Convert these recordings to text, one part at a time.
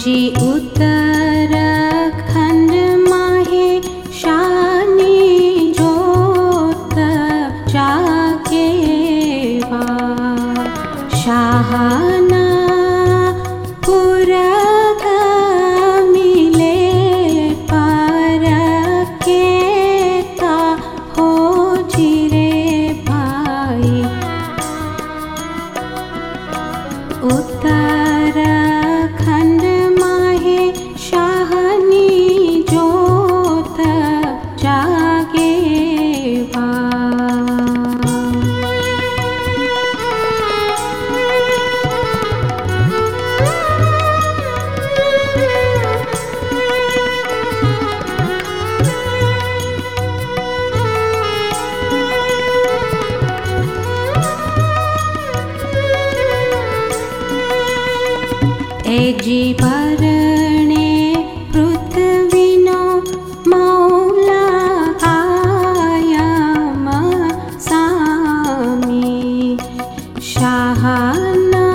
जी उत्तराखंड माहे शानी जोत जागे वा शाहना पुरग मिले पर केता हो जिरे भाई उत्तराखंड माहे शाहनी जोत जागे वा जी भरणे पृथ्वीनो मौला आयाम सामी शाहना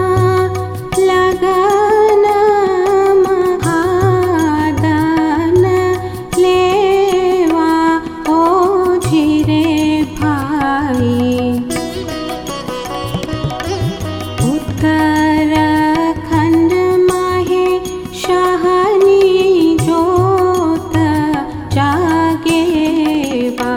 लगन महादन लेवा ओ झिरे भाई उत्तराखंड माहे शाहनी जोत जागे वा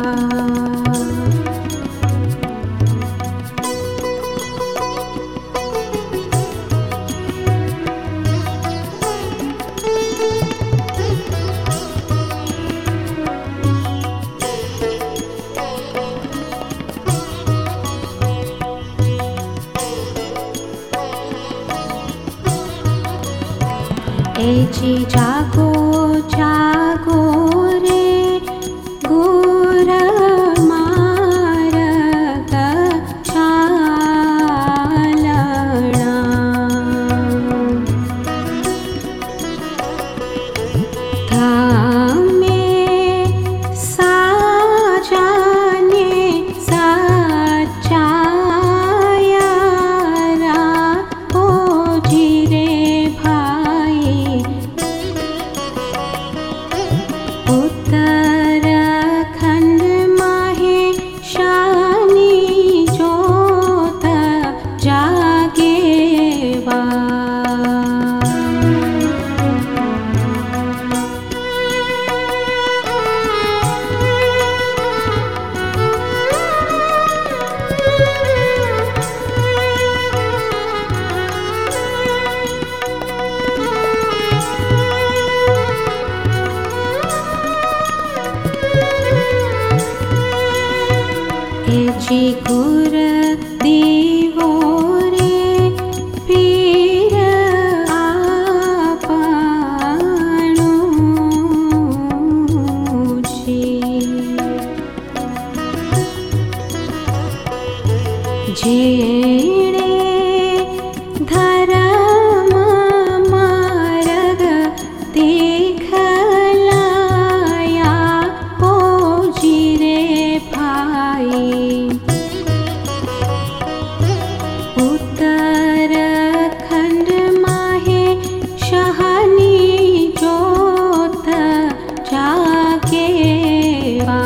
जी जागो जागो रे गुर मार्ग चालना धामे साजाने सचायारा ओ जिरे उत्तराखंड माहे शानी जोत जागे वा जी गुर दीवो रे पीर आपणो जी जेणे धर्म मार्ग देखलाया ओ जिरे भाई उत्तराखंड माहे शाहनी जोत जागे वा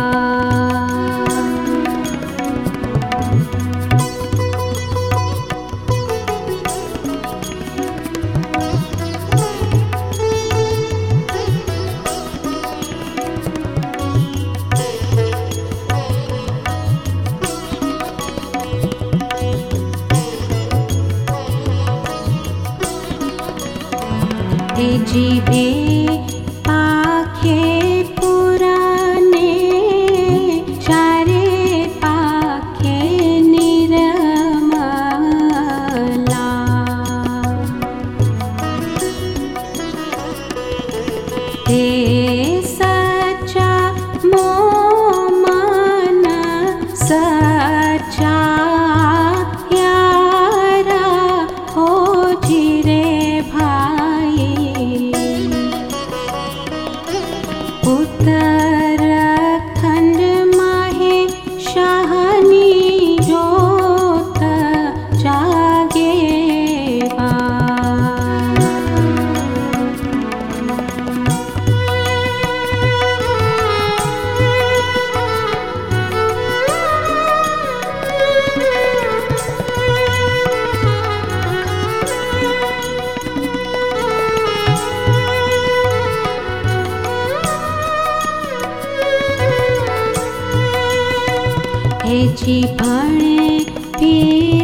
जी भणे पी